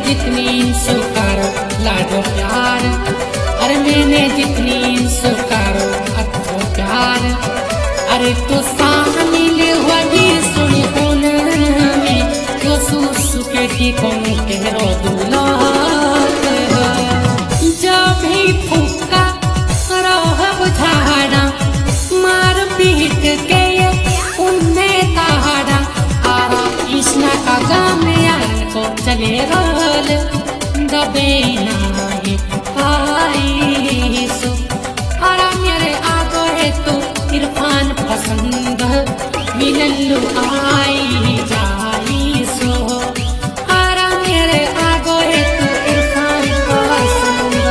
जितनी इनसे करो लाडो प्यार, अरे मैंने जितनी इनसे करो अच्छो प्यार, अरे तो शामिल हुई सुनी कौन में जो सुसुके की कौन कह रो दूल्हा जब भी फूका रहो बुझाड़ा मार पीट के उन्हें ताड़ा आरा कृष्णा का गाम यार को चले रोल दबे नाही आई सु आरा मेरे आगो है तो इरफान पसंद मिलन लू आई जाई सो आरा मेरे आगो है तो इरफान पसंद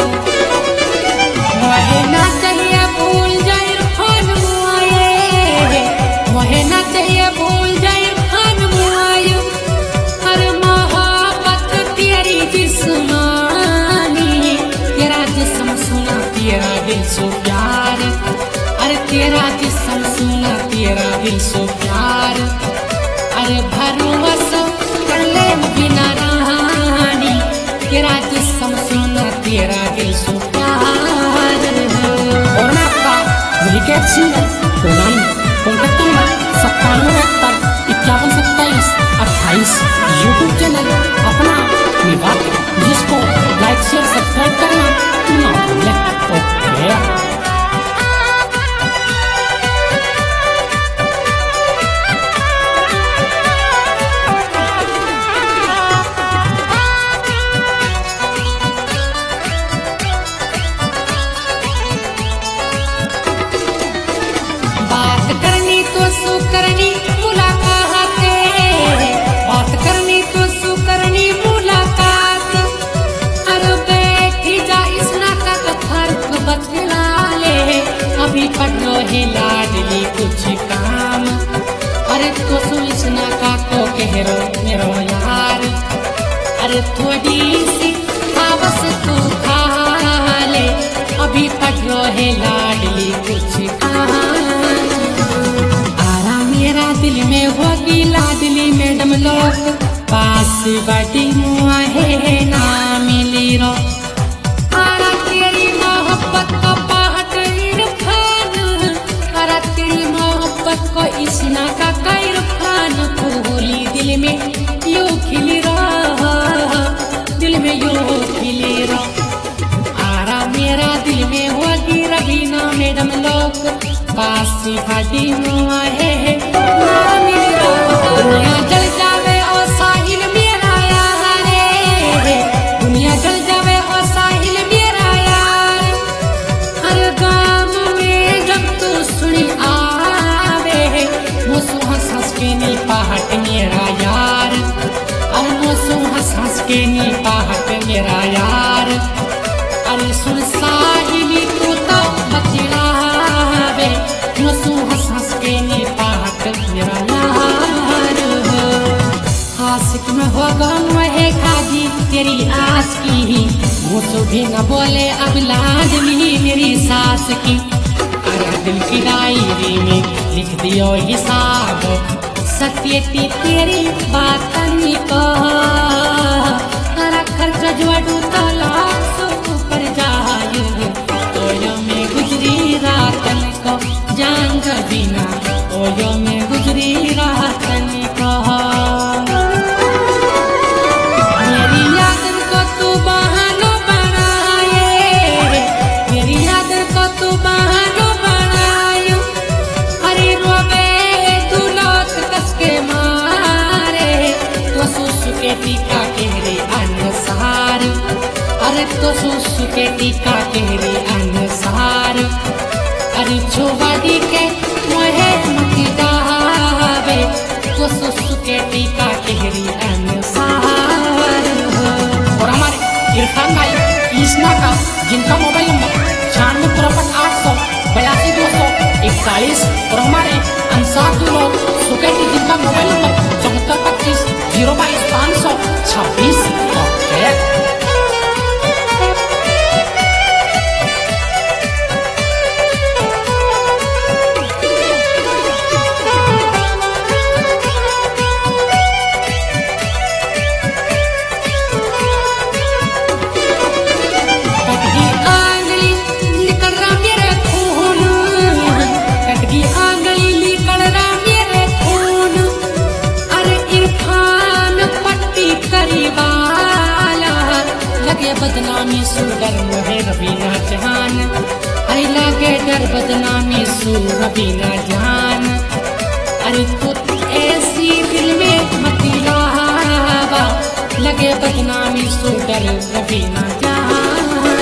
वहे ना चाहिए भूल जाए इरफान मुआए वहे ना चाहिए भूल जाए इरफान मुआए हर मोहब्बत तेरी जिस्मानी तेरा जिस्म सुना तेरा दिल सो प्यार, अरे तेरा जिस्म सुना तेरा दिल सो प्यार, अरे भरोसा कर ले बिना रानी तेरा जिस्म सुना तेरा दिल सो प्यार। और मैं आपका विकेट सिंगर पुरानी कॉन्टेक्ट नंबर 9771512728 यूट्यूब चैनल अपना निभा जिसको लाइक शेयर सब्सक्राइब करना ना भूलें। ओके करनी मुलाकात, बात करनी तो सुकरनी मुलाकात, अरे बैठी जा इस नाता का फर्क बतला ले अभी पढ़ो है लाडली कुछ काम, अरे तो सुन इस नाता को कह रो मेरो यार, अरे थोड़ी सी हवस तू खा ले अभी पढ़ो है लाडली कुछ काम, मेरा दिल में होगी लाडली मैडम लोग पास बड़ी मुआ है ना मिली रो आरा तेरी मोहब्बत को बाहट इरफान, आरा तेरी मोहब्बत को इसना का इरफान फूली दिल में यूं खिली रो दिल में यूं खिली रो आरा मेरा दिल में होगी रवीना मैडम लोग पास बड़ी मुआ है दुनिया जल जावे और साहिल मेरा यार, दुनिया जल जावे और साहिल मेरा यार, हर गाँव में जब तू सुनी आवे मुसु हंस हंस के नी पहाट मेरा यार, और मुसु हंस हंस के नी पहाट मेरा यार, अरे सुन साहिली तू तो बतलावे मुसु हंस हंस के नी पहाट मेरा यार, आशिक में होगा वह खाजी तेरी आस की मुझसे भी न बोले अब लाडली मेरी सास की, अरे दिल की डायरी में लिख दियो हिसाब सत्य तेरी बात को अरे खर्च जोड़ू तलाश ऊपर जाए ओयो में गुजरी रातन को जान बिना ओयो में गुजरी रातन को टीका केरे अनुसार, अरे तो सुसुके टीका केरे अनुसार, अरे छुवाड़ी के मोहे मती दावे तो सुसुके टीका केरे अनुसार। और हमारे इरफान भाई कृष्णा का जिनका मोबाइल नंबर 9653824241 और हमारे अंसार लोग सुकेटी जिनका मोबाइल नंबर 7425022526। बदनामी सु डर मोहे रबीना जहान, अरे लागे डर बदनामी सु रबीना जहान। अरे तू ऐसी दिल में मत लावा, लगे बदनामी सु डर रबीना जहान।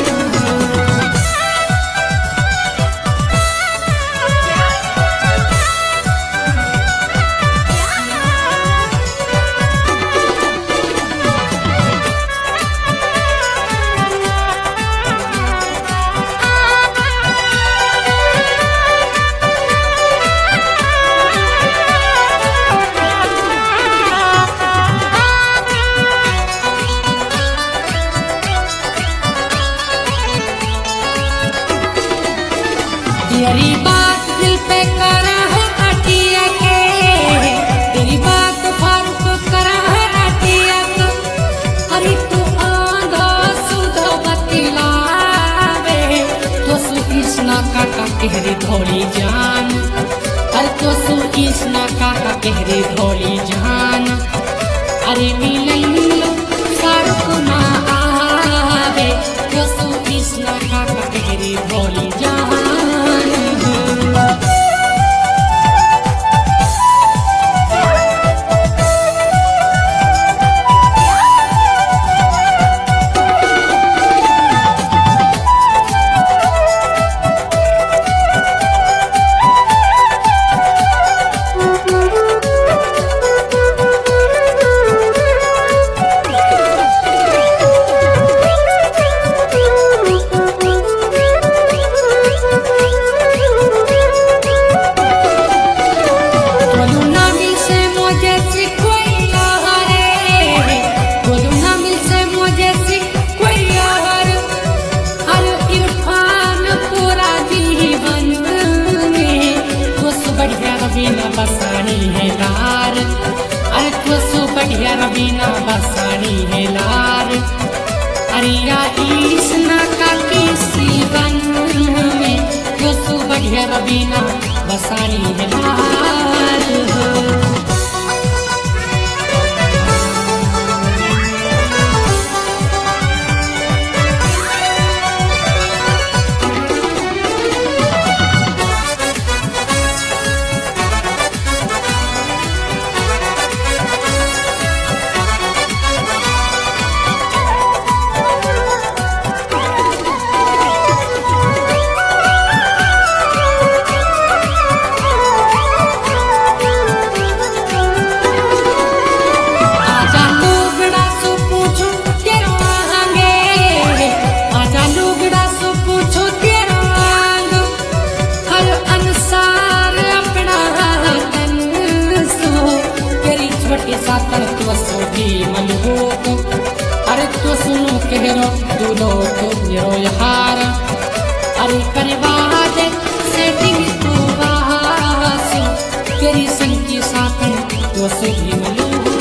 तेरी बात दिल पे करा है अटिया के, तेरी बात फारूक करा है अटिया के। अरे तू आंधा सुधा बतलावे, तो सु कृष्णा काका कहरी धोली जान, अरे तो सु कृष्णा काका कहरी धोली जान। अरे मिलन फारूक ना आवे, तो सु कृष्णा काका कहरी धोली जान। रबीना बसानी है लार, अरे तो सु बढ़िया रबीना बसानी है लार। अरे या ईसना का किसी बन में, तो सु बढ़िया रबीना बसानी है लार। अरे तो सुनो कहरो दूलो तो मेरो यार, अरे करवा दे सेटिंग तू वासी, तेरी संगी साथन तो सुधी मलू।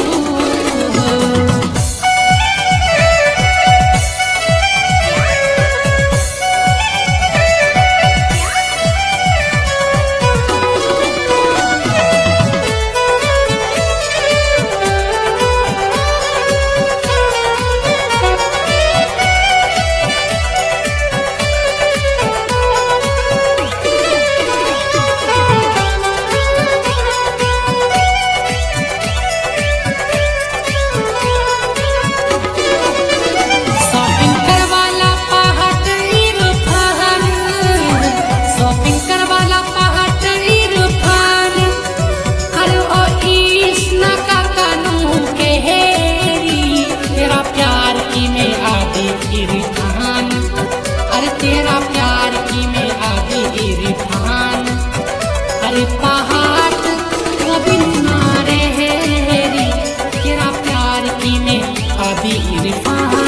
तेरा प्यार की में आदि इरफान, अरे पहाड़ कभी ना रहेरी, तेरा प्यार की में आदि इरफान।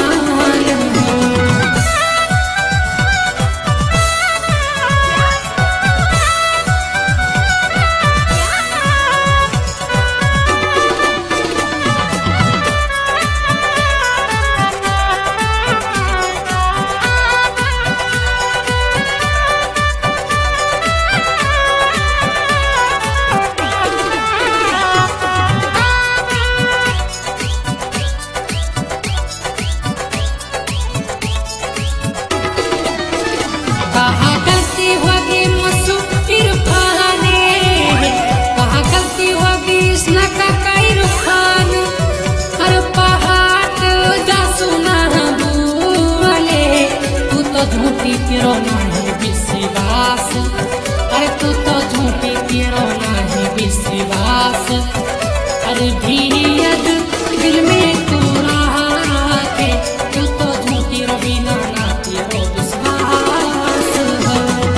झूठी तेरो नहीं विश्वास, अरे तू तो झूठी तेरो नहीं विश्वास। अरे भीयद दिल में तू राखे, तू तो झूठी रवीना ना तेरो विश्वास है।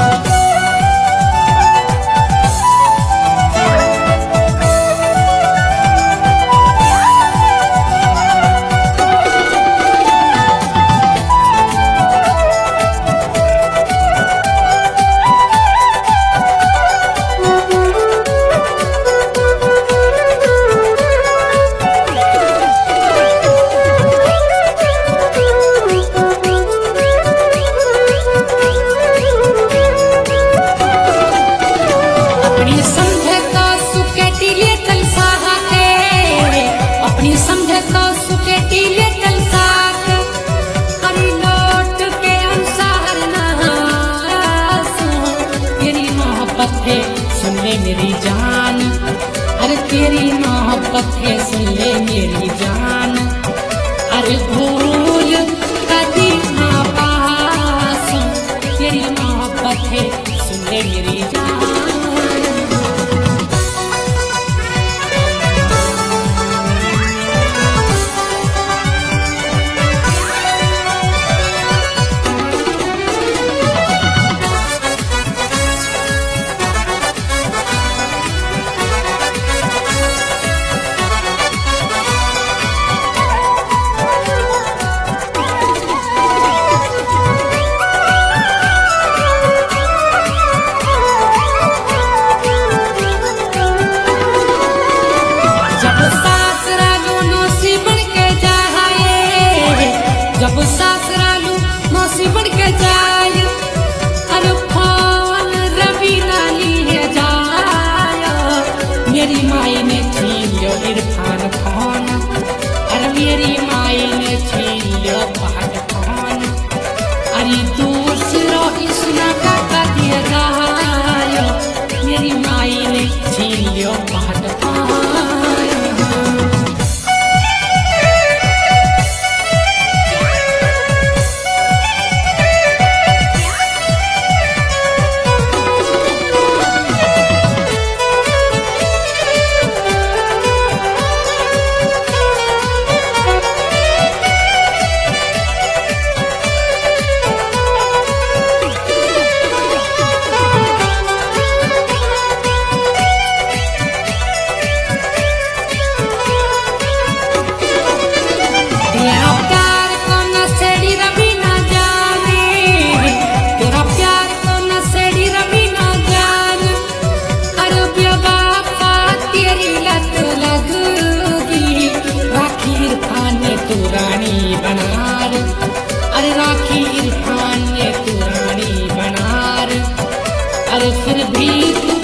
सुन ले मेरी जान, अरे तेरी मोहब्बत है सुन ले मेरी जान। अरे भूल कभी ना पास, तेरी मोहब्बत है सुन ले मेरी जान। जब सासरालू मौसी बढ़ के जाय, अरे फोन रवि नाली है जाय। मेरी माई ने छीन लियो इरफान फोन, अरे मेरी माई ने छीन लियो फहद फोन। अरे दूसरो इसना का दिया जाय, मेरी माई ने छीन लियो फहद फोन। रानी बनार, अरे राखी इरफान ने तू रानी बनार। अरे फिर भी